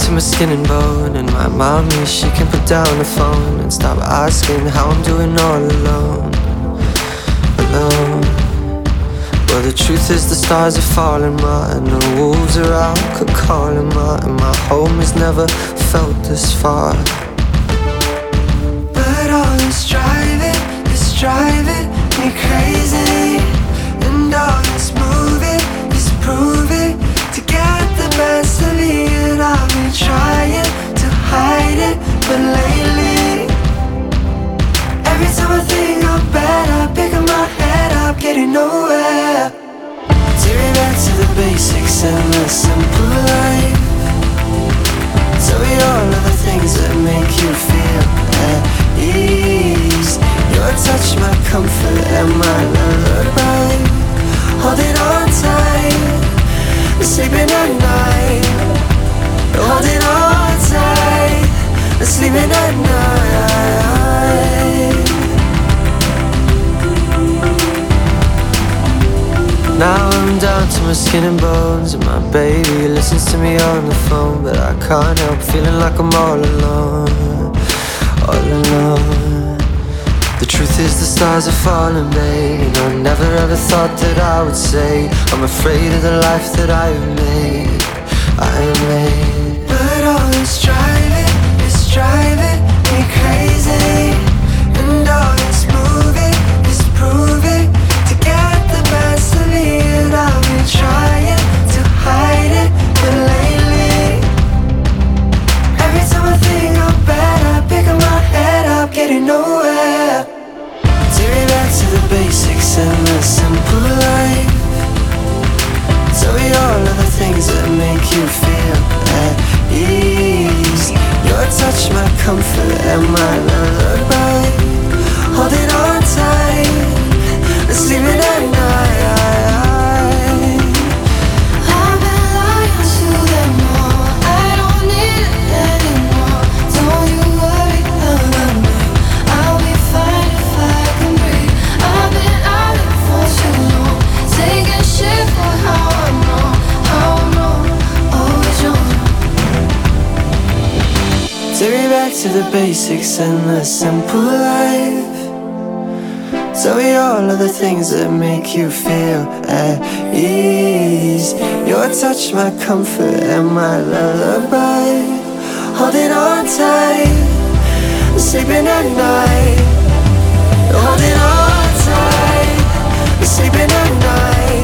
to my skin and bone. And my mommy, she can put down the phone and stop asking how I'm doing all alone. Alone. Well, the truth is the stars are falling, ma, and the wolves are out calling, ma, and my home has never felt this far. But all this driving me crazy, and all this moving is proving to get the best of me. And I've been trying to hide it, but lately every time I think I'm better, picking my head up, getting nowhere. Tearing back to the basics and the simple life. Tell me all of the things that make you feel at ease. Your touch, my comfort, and my lullaby. Holding on tight, sleeping at night. Holding on tight, sleeping at night. Now I'm down to my skin and bones, and my baby listens to me on the phone. But I can't help feeling like I'm all alone, all alone. The truth is the stars are falling, babe, and I never ever thought that I would say I'm afraid of the life that I have made, I have made. But all this driving me crazy, and all this moving is proving to get the best of me. And I've been trying to hide it, but lately every time I think I'm better, picking my head up, getting nowhere. Tearing back to the basics and the simple life. Tell me all of the things that make you feel at ease. Your touch, my comfort, and my lullaby. Holding on tight, sleeping at night. I've been lying to them all. I don't need it anymore. Don't you worry about me. I'll be fine if I can breathe. I've been out it for too long, taking shit for how I'm wrong, always wrong. Take me back to the basics and the simple life. Tell me all of the things that make you feel at ease. Your touch, my comfort, and my lullaby. Holding on tight, sleeping at night. Holding on tight, sleeping at night.